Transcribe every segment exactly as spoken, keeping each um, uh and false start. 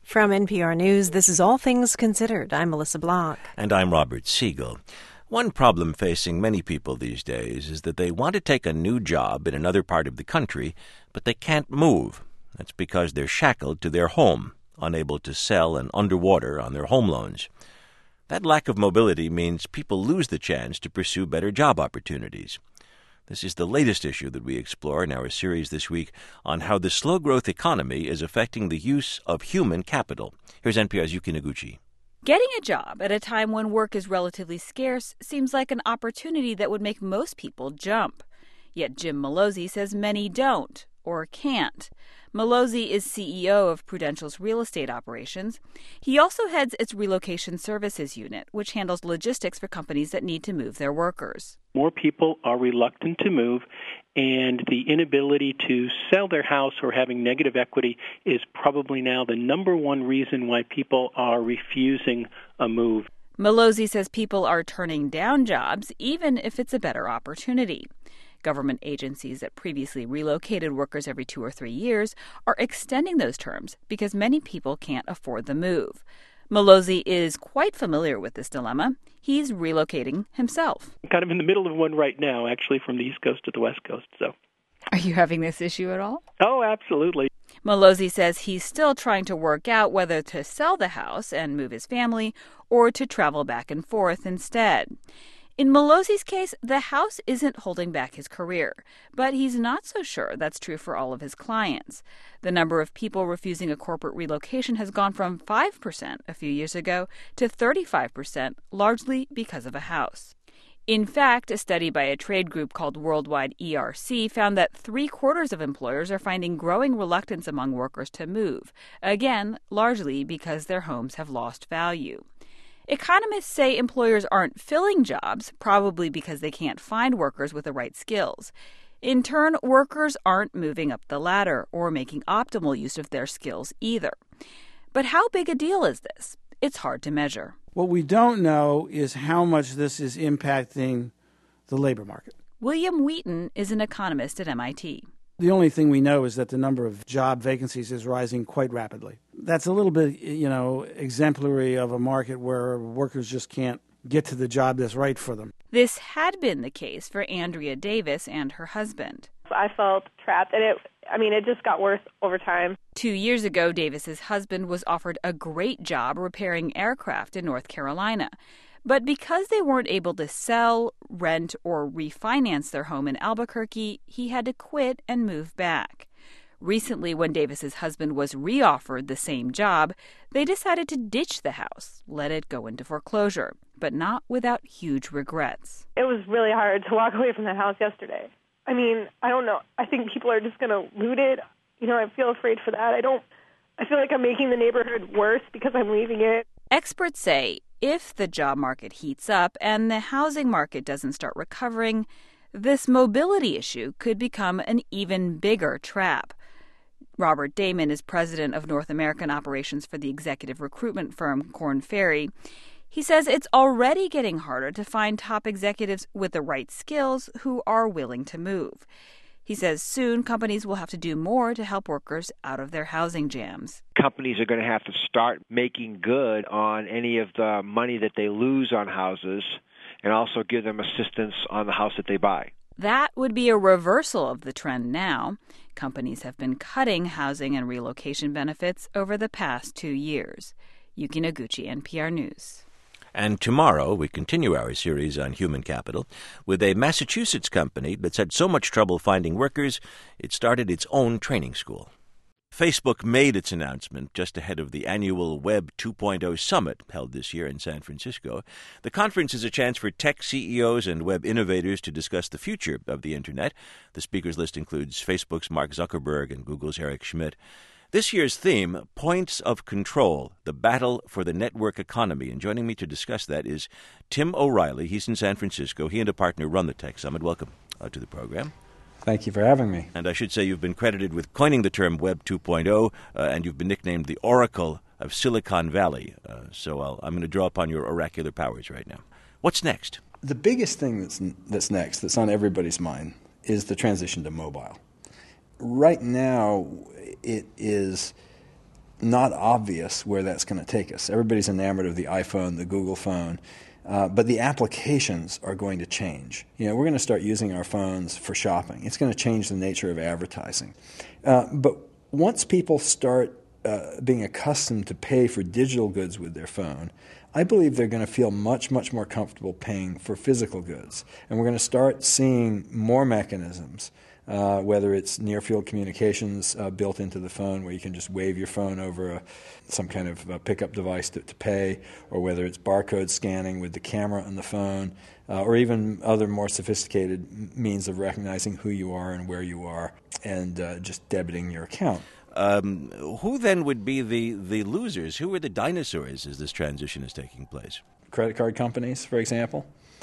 From N P R News, this is All Things Considered. I'm Melissa Block. And I'm Robert Siegel. One problem facing many people these days is that they want to take a new job in another part of the country, but they can't move. That's because they're shackled to their home, unable to sell and underwater on their home loans. That lack of mobility means people lose the chance to pursue better job opportunities. This is the latest issue that we explore in our series this week on how the slow-growth economy is affecting the use of human capital. Here's N P R's Yuki Noguchi. Getting a job at a time when work is relatively scarce seems like an opportunity that would make most people jump. Yet Jim Malozzi says many don't or can't. Malozzi is C E O of Prudential's real estate operations. He also heads its relocation services unit, which handles logistics for companies that need to move their workers. More people are reluctant to move, and the inability to sell their house or having negative equity is probably now the number one reason why people are refusing a move. Malozzi says people are turning down jobs even if it's a better opportunity. Government agencies that previously relocated workers every two or three years are extending those terms because many people can't afford the move. Malozzi is quite familiar with this dilemma. He's relocating himself. I'm kind of in the middle of one right now, actually, from the East Coast to the West Coast. So, are you having this issue at all? Oh, absolutely. Malozzi says he's still trying to work out whether to sell the house and move his family or to travel back and forth instead. In Malozzi's case, the house isn't holding back his career, but he's not so sure that's true for all of his clients. The number of people refusing a corporate relocation has gone from five percent a few years ago to thirty-five percent, largely because of a house. In fact, a study by a trade group called Worldwide E R C found that three-quarters of employers are finding growing reluctance among workers to move, again, largely because their homes have lost value. Economists say employers aren't filling jobs, probably because they can't find workers with the right skills. In turn, workers aren't moving up the ladder or making optimal use of their skills either. But how big a deal is this? It's hard to measure. What we don't know is how much this is impacting the labor market. William Wheaton is an economist at M I T. The only thing we know is that the number of job vacancies is rising quite rapidly. That's a little bit, you know, exemplary of a market where workers just can't get to the job that's right for them. This had been the case for Andrea Davis and her husband. I felt trapped, and it, I mean, it just got worse over time. Two years ago, Davis's husband was offered a great job repairing aircraft in North Carolina. But because they weren't able to sell, rent, or refinance their home in Albuquerque, he had to quit and move back. Recently, when Davis's husband was reoffered the same job, they decided to ditch the house, let it go into foreclosure, but not without huge regrets. It was really hard to walk away from that house yesterday. I mean, I don't know. I think people are just going to loot it. You know, I feel afraid for that. I don't, I feel like I'm making the neighborhood worse because I'm leaving it. Experts say if the job market heats up and the housing market doesn't start recovering, this mobility issue could become an even bigger trap. Robert Damon is president of North American operations for the executive recruitment firm Korn Ferry. He says it's already getting harder to find top executives with the right skills who are willing to move. He says soon companies will have to do more to help workers out of their housing jams. Companies are going to have to start making good on any of the money that they lose on houses and also give them assistance on the house that they buy. That would be a reversal of the trend now. Companies have been cutting housing and relocation benefits over the past two years. Yuki Noguchi, N P R News. And tomorrow we continue our series on human capital with a Massachusetts company that's had so much trouble finding workers, it started its own training school. Facebook made its announcement just ahead of the annual Web two point oh Summit held this year in San Francisco. The conference is a chance for tech C E Os and web innovators to discuss the future of the Internet. The speakers list includes Facebook's Mark Zuckerberg and Google's Eric Schmidt. This year's theme, Points of Control, the Battle for the Network Economy. And joining me to discuss that is Tim O'Reilly. He's in San Francisco. He and a partner run the Tech Summit. Welcome uh, to the program. Thank you for having me. And I should say you've been credited with coining the term Web two point oh, uh, and you've been nicknamed the Oracle of Silicon Valley. Uh, so I'll, I'm going to draw upon your oracular powers right now. What's next? The biggest thing that's that's next, that's on everybody's mind, is the transition to mobile. Right now, it is not obvious where that's going to take us. Everybody's enamored of the iPhone, the Google phone, uh, but the applications are going to change. You know, we're going to start using our phones for shopping. It's going to change the nature of advertising. Uh, but once people start uh, being accustomed to pay for digital goods with their phone, I believe they're going to feel much, much more comfortable paying for physical goods. And we're going to start seeing more mechanisms, uh, whether it's near-field communications uh, built into the phone where you can just wave your phone over a, some kind of uh, pickup device to, to pay, or whether it's barcode scanning with the camera on the phone, uh, or even other more sophisticated means of recognizing who you are and where you are and uh, just debiting your account. Um, who then would be the, the losers? Who are the dinosaurs as this transition is taking place? Credit card companies, for example.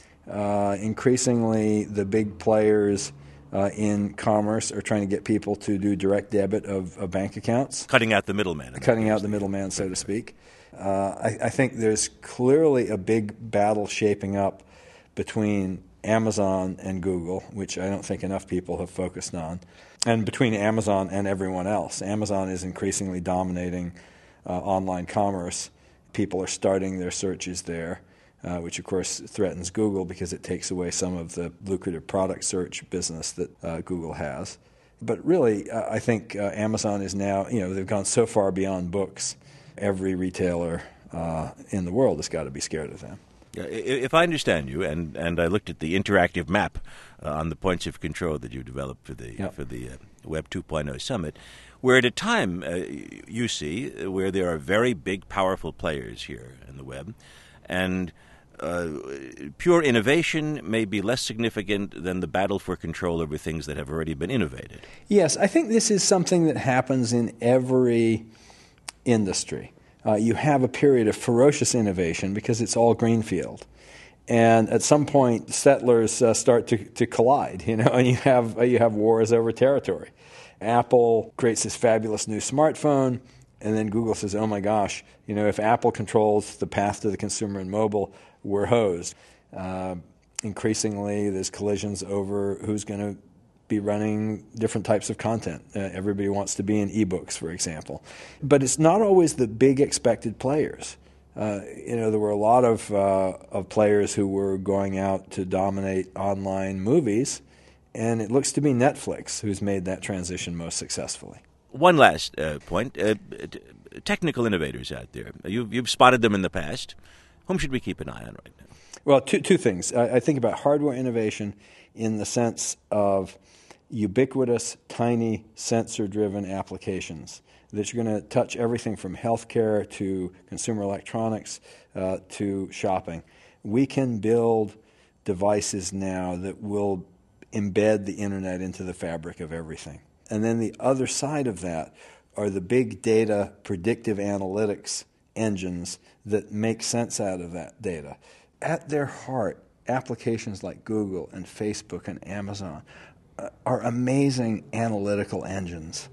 Uh, increasingly, the big players uh, in commerce are trying to get people to do direct debit of, of bank accounts. Cutting out the middleman. Cutting out the middleman, so to speak. Uh, I, I think there's clearly a big battle shaping up between Amazon and Google, which I don't think enough people have focused on, and between Amazon and everyone else. Amazon is increasingly dominating uh, online commerce. People are starting their searches there, uh, which of course threatens Google because it takes away some of the lucrative product search business that uh, Google has. But really, uh, I think uh, Amazon is now, you know, they've gone so far beyond books. Every retailer uh, in the world has got to be scared of them. If I understand you, and, and I looked at the interactive map uh, on the points of control that you developed for the yep. for the uh, Web two point oh Summit, we're at a time, uh, you see, where there are very big, powerful players here in the web, and uh, pure innovation may be less significant than the battle for control over things that have already been innovated. Yes, I think this is something that happens in every industry. Uh, you have a period of ferocious innovation because it's all greenfield. And at some point, settlers uh, start to, to collide, you know, and you have, uh, you have wars over territory. Apple creates this fabulous new smartphone, and then Google says, oh my gosh, you know, if Apple controls the path to the consumer in mobile, we're hosed. Uh, increasingly, there's collisions over who's going to be running different types of content. Uh, everybody wants to be in ebooks, for example. But it's not always the big expected players. Uh, you know, there were a lot of, uh, of players who were going out to dominate online movies, and it looks to be Netflix who's made that transition most successfully. One last uh, point. Uh, t- technical innovators out there. You've, you've spotted them in the past. Whom should we keep an eye on right now? Well, two, two things. I, I think about hardware innovation in the sense of ubiquitous, tiny, sensor-driven applications that you're going to touch everything from healthcare to consumer electronics uh, to shopping. We can build devices now that will embed the internet into the fabric of everything. And then the other side of that are the big data predictive analytics engines that make sense out of that data. At their heart, applications like Google and Facebook and Amazon are amazing analytical engines.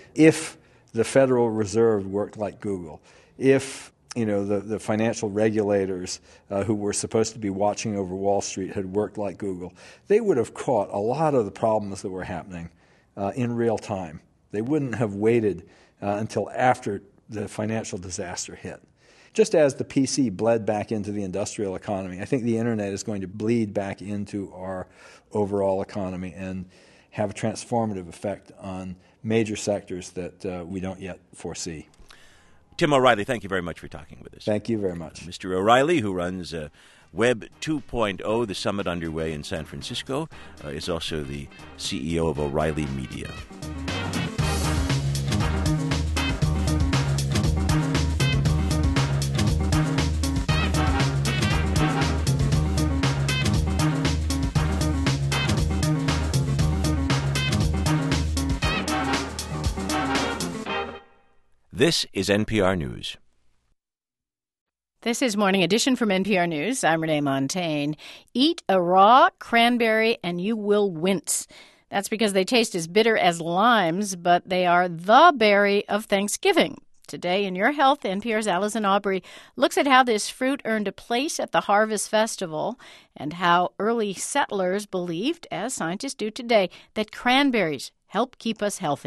If the Federal Reserve worked like Google, if you know the, the financial regulators uh, who were supposed to be watching over Wall Street had worked like Google, they would have caught a lot of the problems that were happening uh, in real time. They wouldn't have waited uh, until after the financial disaster hit. Just as the P C bled back into the industrial economy, I think the internet is going to bleed back into our overall economy and have a transformative effect on major sectors that uh, we don't yet foresee. Tim O'Reilly, thank you very much for talking with us. Thank you very much. Mister O'Reilly, who runs uh, Web two point oh, the summit underway in San Francisco, uh, is also the C E O of O'Reilly Media. This is N P R News. This is Morning Edition from N P R News. I'm Renee Montagne. Eat a raw cranberry and you will wince. That's because they taste as bitter as limes, but they are the berry of Thanksgiving. Today in Your Health, N P R's Allison Aubrey looks at how this fruit earned a place at the Harvest Festival and how early settlers believed, as scientists do today, that cranberries help keep us healthy.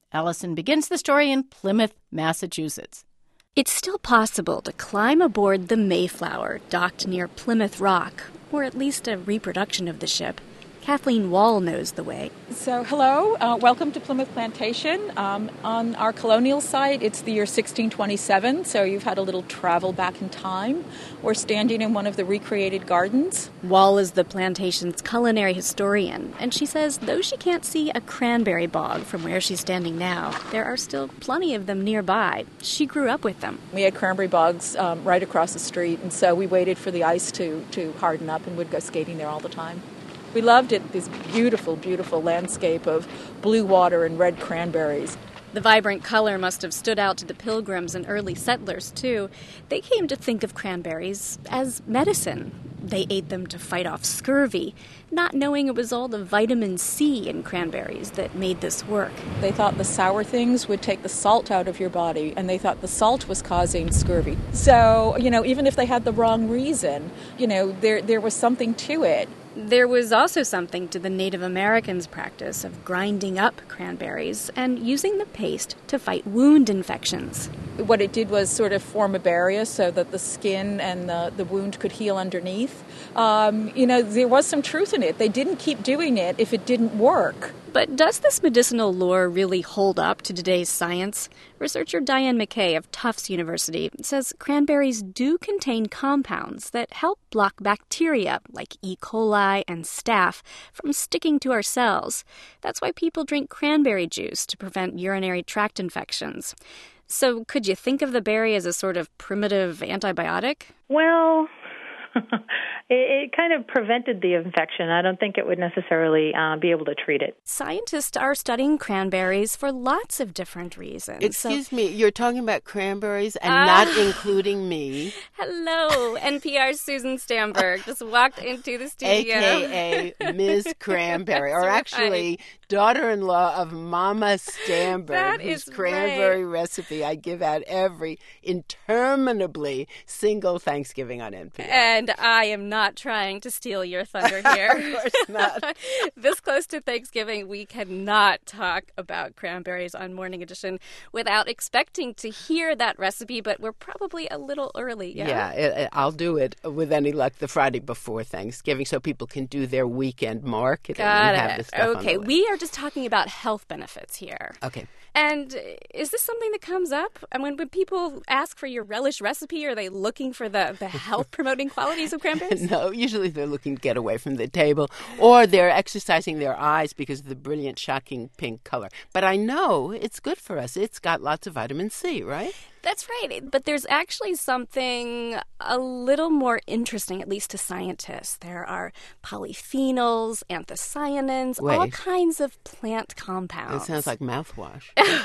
Allison begins the story in Plymouth, Massachusetts. It's still possible to climb aboard the Mayflower, docked near Plymouth Rock, or at least a reproduction of the ship. Kathleen Wall knows the way. So, hello. Uh, welcome to Plymouth Plantation. Um, on our colonial site, it's the year sixteen twenty-seven, so you've had a little travel back in time. We're standing in one of the recreated gardens. Wall is the plantation's culinary historian, and she says though she can't see a cranberry bog from where she's standing now, there are still plenty of them nearby. She grew up with them. We had cranberry bogs um, right across the street, and so we waited for the ice to, to harden up and would go skating there all the time. We loved it, this beautiful, beautiful landscape of blue water and red cranberries. The vibrant color must have stood out to the Pilgrims and early settlers, too. They came to think of cranberries as medicine. They ate them to fight off scurvy, not knowing it was all the vitamin C in cranberries that made this work. They thought the sour things would take the salt out of your body, and they thought the salt was causing scurvy. So, you know, even if they had the wrong reason, you know, there there was something to it. There was also something to the Native Americans' practice of grinding up cranberries and using the paste to fight wound infections. What it did was sort of form a barrier so that the skin and the, the wound could heal underneath. Um, you know, there was some truth in it. They didn't keep doing it if it didn't work. But does this medicinal lore really hold up to today's science? Researcher Diane McKay of Tufts University says cranberries do contain compounds that help block bacteria like E. coli and staph from sticking to our cells. That's why people drink cranberry juice to prevent urinary tract infections. So could you think of the berry as a sort of primitive antibiotic? Well, it, it kind of prevented the infection. I don't think it would necessarily uh, be able to treat it. Scientists are studying cranberries for lots of different reasons. Excuse so... me, you're talking about cranberries and uh, not including me. Hello, N P R's Susan Stamberg just walked into the studio. A K A Miz Cranberry, or actually right. daughter-in-law of Mama Stamberg, that whose is cranberry right. recipe I give out every interminably single Thanksgiving on N P R. And I am not trying to steal your thunder here. Of course not. This close to Thanksgiving, we cannot talk about cranberries on Morning Edition without expecting to hear that recipe, but we're probably a little early. Yeah, yeah it, it, I'll do it with any luck the Friday before Thanksgiving so people can do their weekend marketing Got and it. have the stuff Okay, on the we are just talking about health benefits here. Okay. And is this something that comes up? I mean, when people ask for your relish recipe, are they looking for the, the health-promoting qualities of cranberries? No, usually they're looking to get away from the table, or they're exercising their eyes because of the brilliant, shocking pink color. But I know it's good for us. It's got lots of vitamin C, right? That's right, but there's actually something a little more interesting, at least to scientists. There are polyphenols, anthocyanins, Wait. all kinds of plant compounds. It sounds like mouthwash.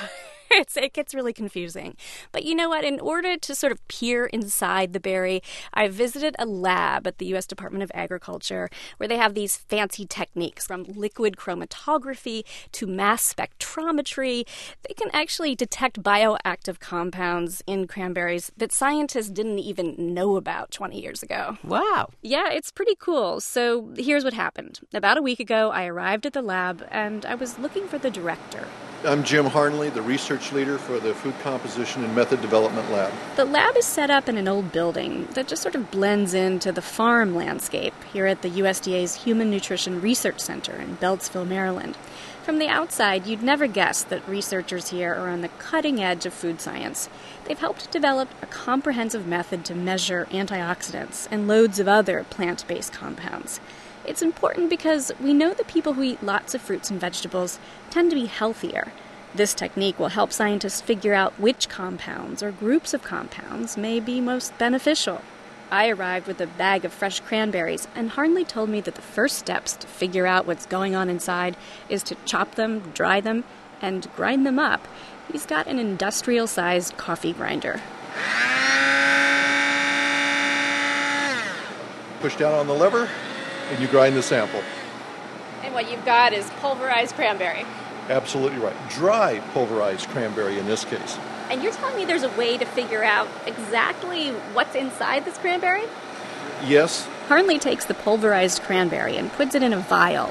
It's, it gets really confusing. But you know what? In order to sort of peer inside the berry, I visited a lab at the U S Department of Agriculture where they have these fancy techniques from liquid chromatography to mass spectrometry. They can actually detect bioactive compounds in cranberries that scientists didn't even know about twenty years ago. Wow. Yeah, it's pretty cool. So here's what happened. About a week ago, I arrived at the lab and I was looking for the director. I'm Jim Harnley, the research leader for the Food Composition and Method Development Lab. The lab is set up in an old building that just sort of blends into the farm landscape here at the U S D A's Human Nutrition Research Center in Beltsville, Maryland. From the outside, you'd never guess that researchers here are on the cutting edge of food science. They've helped develop a comprehensive method to measure antioxidants and loads of other plant-based compounds. It's important because we know that people who eat lots of fruits and vegetables tend to be healthier. This technique will help scientists figure out which compounds or groups of compounds may be most beneficial. I arrived with a bag of fresh cranberries, and Harnley told me that the first steps to figure out what's going on inside is to chop them, dry them, and grind them up. He's got an industrial-sized coffee grinder. Push down on the lever, and you grind the sample. And what you've got is pulverized cranberry. Absolutely right. Dry pulverized cranberry in this case. And you're telling me there's a way to figure out exactly what's inside this cranberry? Yes. Harnley takes the pulverized cranberry and puts it in a vial.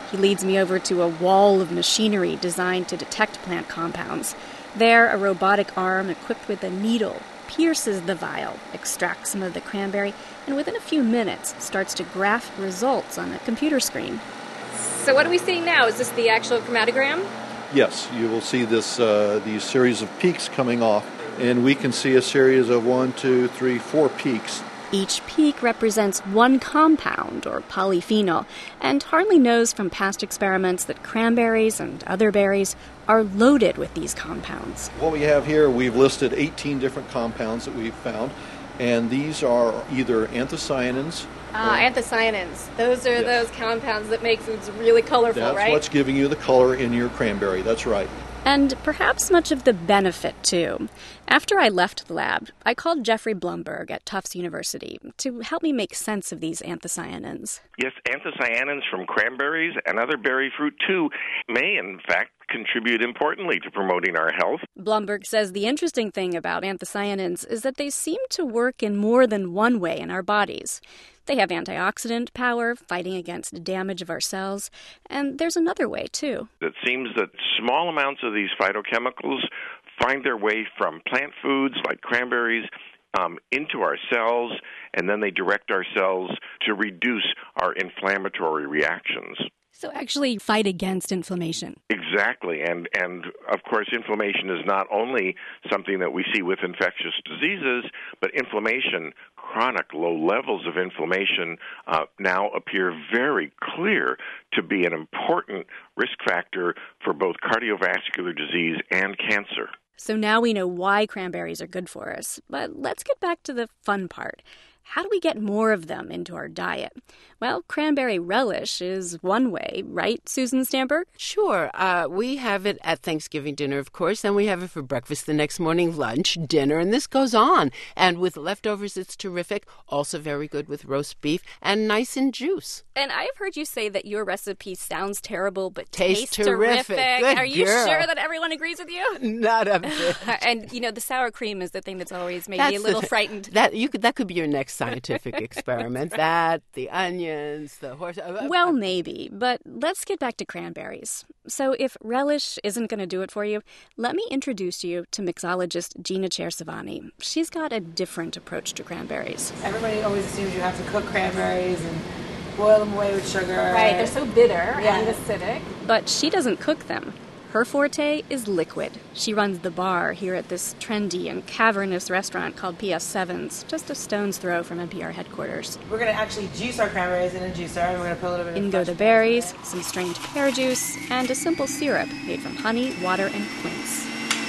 He leads me over to a wall of machinery designed to detect plant compounds. There, a robotic arm equipped with a needle pierces the vial, extracts some of the cranberry, and within a few minutes starts to graph results on a computer screen. So what are we seeing now? Is this the actual chromatogram? Yes, you will see this uh, these series of peaks coming off, and we can see a series of one, two, three, four peaks. Each peak represents one compound, or polyphenol, and Hartley knows from past experiments that cranberries and other berries are loaded with these compounds. What we have here, we've listed eighteen different compounds that we've found, and these are either anthocyanins. Ah, uh, anthocyanins. Those are yes. those compounds that make foods really colorful, That's right? That's what's giving you the color in your cranberry. That's right. And perhaps much of the benefit, too. After I left the lab, I called Jeffrey Blumberg at Tufts University to help me make sense of these anthocyanins. Yes, anthocyanins from cranberries and other berry fruit, too, may, in fact, contribute importantly to promoting our health. Blumberg says the interesting thing about anthocyanins is that they seem to work in more than one way in our bodies. They have antioxidant power, fighting against damage of our cells, and there's another way, too. It seems that small amounts of these phytochemicals find their way from plant foods like cranberries um, into our cells, and then they direct our cells to reduce our inflammatory reactions. So actually fight against inflammation. Exactly. And, and of course, inflammation is not only something that we see with infectious diseases, but inflammation, chronic low levels of inflammation uh, now appear very clear to be an important risk factor for both cardiovascular disease and cancer. So now we know why cranberries are good for us. But let's get back to the fun part. How do we get more of them into our diet? Well, cranberry relish is one way, right, Susan Stamberg? Sure. Uh, we have it at Thanksgiving dinner, of course, then we have it for breakfast the next morning, lunch, dinner, and this goes on. And with leftovers, it's terrific. Also very good with roast beef and nice in juice. And I've heard you say that your recipe sounds terrible, but tastes, tastes terrific. terrific. Good Are you girl. sure that everyone agrees with you? Not a bit. And, you know, the sour cream is the thing that's always made That's me a little the, frightened. That you could that could be your next scientific experiment. Right. That, the onions, the horse. Well, maybe, but let's get back to cranberries. So if relish isn't going to do it for you, let me introduce you to mixologist Gina Chersavani. She's got a different approach to cranberries. Everybody always assumes you have to cook cranberries and boil them away with sugar. Right, they're so bitter yeah. and acidic. But she doesn't cook them. Her forte is liquid. She runs the bar here at this trendy and cavernous restaurant called P S seven's, just a stone's throw from N P R headquarters. We're going to actually juice our cranberries in a juicer, and we're going to put a little bit of In go the berries, some strained pear juice, and a simple syrup made from honey, water, and quince.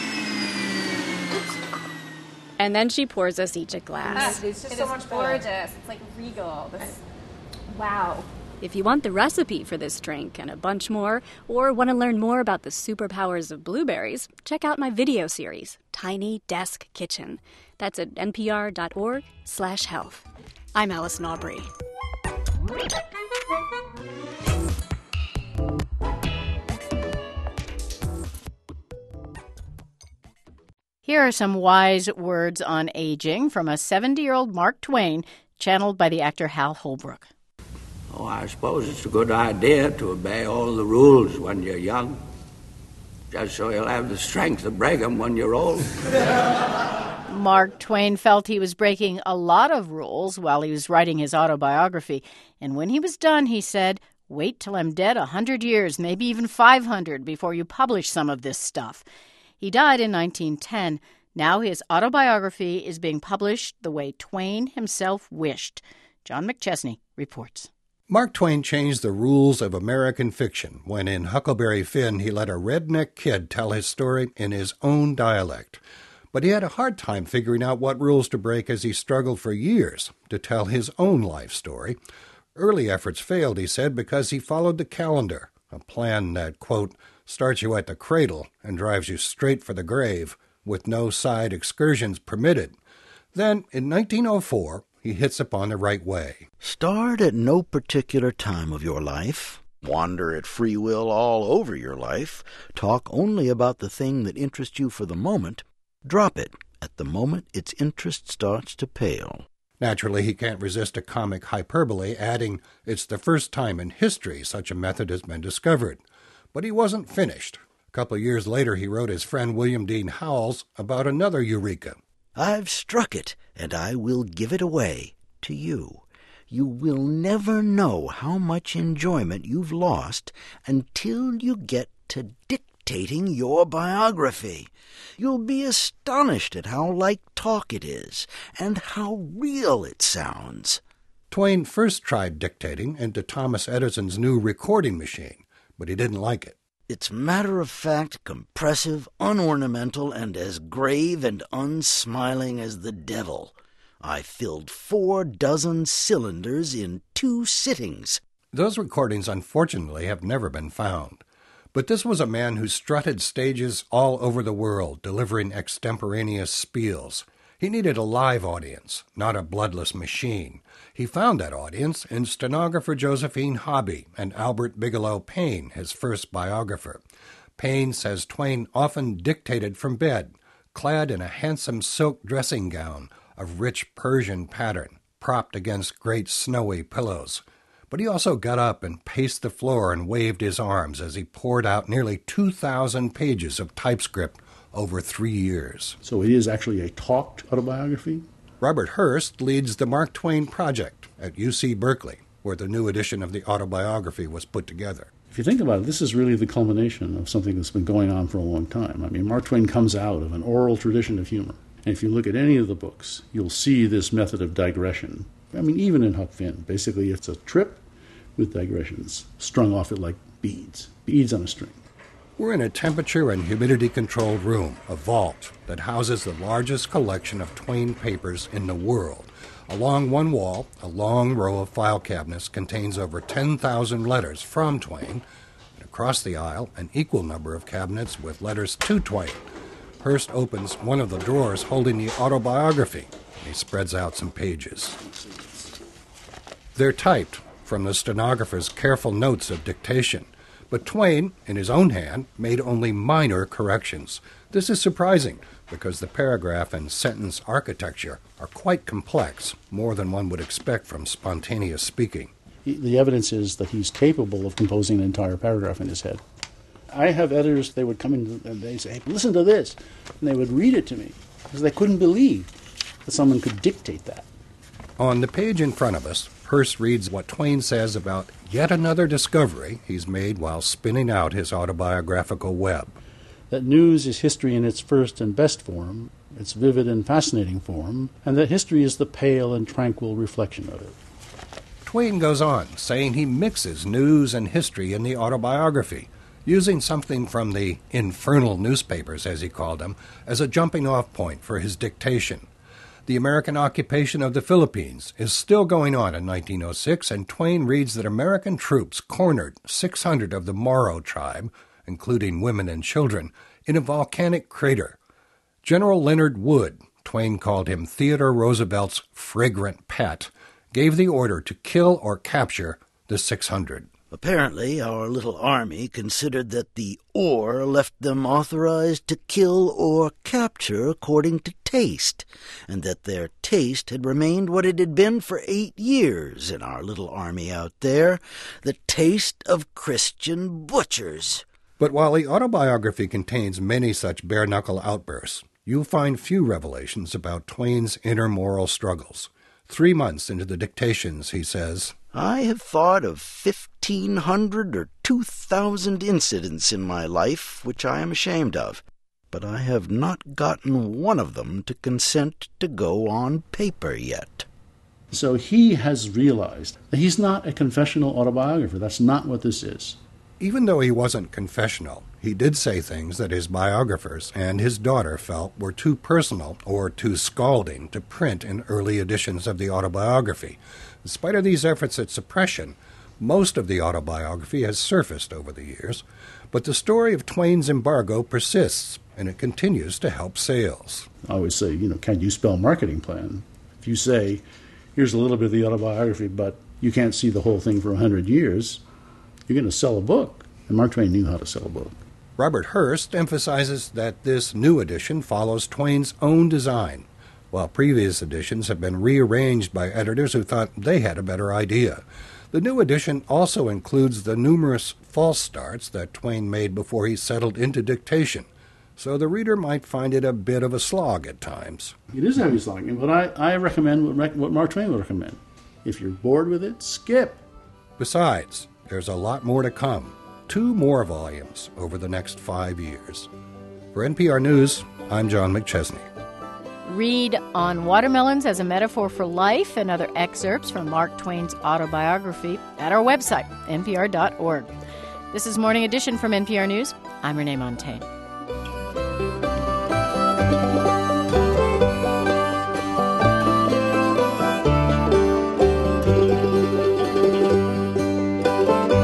And then she pours us each a glass. Ah, it's just it so is much gorgeous. better. It's like regal. This, wow. If you want the recipe for this drink and a bunch more, or want to learn more about the superpowers of blueberries, check out my video series, Tiny Desk Kitchen. That's at npr.org slash health. I'm Allison Aubrey. Here are some wise words on aging from a seventy-year-old Mark Twain, channeled by the actor Hal Holbrook. Oh, I suppose it's a good idea to obey all the rules when you're young, just so you'll have the strength to break them when you're old. Mark Twain felt he was breaking a lot of rules while he was writing his autobiography, and when he was done, he said, "Wait till I'm dead a hundred years, maybe even five hundred, before you publish some of this stuff." He died in nineteen ten. Now his autobiography is being published the way Twain himself wished. John McChesney reports. Mark Twain changed the rules of American fiction when in Huckleberry Finn he let a redneck kid tell his story in his own dialect. But he had a hard time figuring out what rules to break as he struggled for years to tell his own life story. Early efforts failed, he said, because he followed the calendar, a plan that, quote, starts you at the cradle and drives you straight for the grave, with no side excursions permitted. Then, in nineteen oh four, he hits upon the right way. Start at no particular time of your life. Wander at free will all over your life. Talk only about the thing that interests you for the moment. Drop it at the moment its interest starts to pale. Naturally, he can't resist a comic hyperbole, adding, "It's the first time in history such a method has been discovered." But he wasn't finished. A couple of years later, he wrote his friend William Dean Howells about another eureka. "I've struck it, and I will give it away to you. You will never know how much enjoyment you've lost until you get to dictating your biography. You'll be astonished at how like talk it is, and how real it sounds." Twain first tried dictating into Thomas Edison's new recording machine, but he didn't like it. "It's matter-of-fact, compressive, unornamental, and as grave and unsmiling as the devil. I filled four dozen cylinders in two sittings." Those recordings, unfortunately, have never been found. But this was a man who strutted stages all over the world, delivering extemporaneous spiels. He needed a live audience, not a bloodless machine. He found that audience in stenographer Josephine Hobby and Albert Bigelow Paine, his first biographer. Paine says Twain often dictated from bed, clad in a handsome silk dressing gown of rich Persian pattern, propped against great snowy pillows. But he also got up and paced the floor and waved his arms as he poured out nearly two thousand pages of typescript over three years. So it is actually a talked autobiography? Robert Hurst leads the Mark Twain Project at U C Berkeley, where the new edition of the autobiography was put together. If you think about it, this is really the culmination of something that's been going on for a long time. I mean, Mark Twain comes out of an oral tradition of humor. And if you look at any of the books, you'll see this method of digression. I mean, even in Huck Finn, basically it's a trip with digressions strung off it like beads, beads on a string. We're in a temperature and humidity-controlled room, a vault, that houses the largest collection of Twain papers in the world. Along one wall, a long row of file cabinets contains over ten thousand letters from Twain, and across the aisle, an equal number of cabinets with letters to Twain. Hurst opens one of the drawers holding the autobiography, and he spreads out some pages. They're typed from the stenographer's careful notes of dictation, but Twain, in his own hand, made only minor corrections. This is surprising, because the paragraph and sentence architecture are quite complex, more than one would expect from spontaneous speaking. The evidence is that he's capable of composing an entire paragraph in his head. I have editors, they would come in and they say, "Hey, listen to this," and they would read it to me, because they couldn't believe that someone could dictate that. On the page in front of us, Hurst reads what Twain says about yet another discovery he's made while spinning out his autobiographical web. That news is history in its first and best form, its vivid and fascinating form, and that history is the pale and tranquil reflection of it. Twain goes on, saying he mixes news and history in the autobiography, using something from the infernal newspapers, as he called them, as a jumping-off point for his dictation. The American occupation of the Philippines is still going on in nineteen oh six, and Twain reads that American troops cornered six hundred of the Moro tribe, including women and children, in a volcanic crater. General Leonard Wood, Twain called him Theodore Roosevelt's fragrant pet, gave the order to kill or capture the six hundred. Apparently, our little army considered that the or left them authorized to kill or capture according to taste, and that their taste had remained what it had been for eight years in our little army out there, the taste of Christian butchers. But while the autobiography contains many such bare-knuckle outbursts, you'll find few revelations about Twain's inner moral struggles. Three months into the dictations, he says, "I have thought of fifteen hundred or two thousand incidents in my life which I am ashamed of, but I have not gotten one of them to consent to go on paper yet." So he has realized that he's not a confessional autobiographer. That's not what this is. Even though he wasn't confessional, he did say things that his biographers and his daughter felt were too personal or too scalding to print in early editions of the autobiography. In spite of these efforts at suppression, most of the autobiography has surfaced over the years, but the story of Twain's embargo persists, and it continues to help sales. I always say, you know, can you spell marketing plan? If you say, here's a little bit of the autobiography, but you can't see the whole thing for a hundred years, you're going to sell a book. And Mark Twain knew how to sell a book. Robert Hurst emphasizes that this new edition follows Twain's own design. while previous editions have been rearranged by editors who thought they had a better idea. The new edition also includes the numerous false starts that Twain made before he settled into dictation, so the reader might find it a bit of a slog at times. It is heavy slogging, but I, I recommend what, what Mark Twain would recommend. If you're bored with it, skip. Besides, there's a lot more to come. Two more volumes over the next five years. For N P R News, I'm John McChesney. Read On Watermelons as a Metaphor for Life and other excerpts from Mark Twain's autobiography at our website, N P R dot org. This is Morning Edition from N P R News. I'm Renee Montagne. Thank you.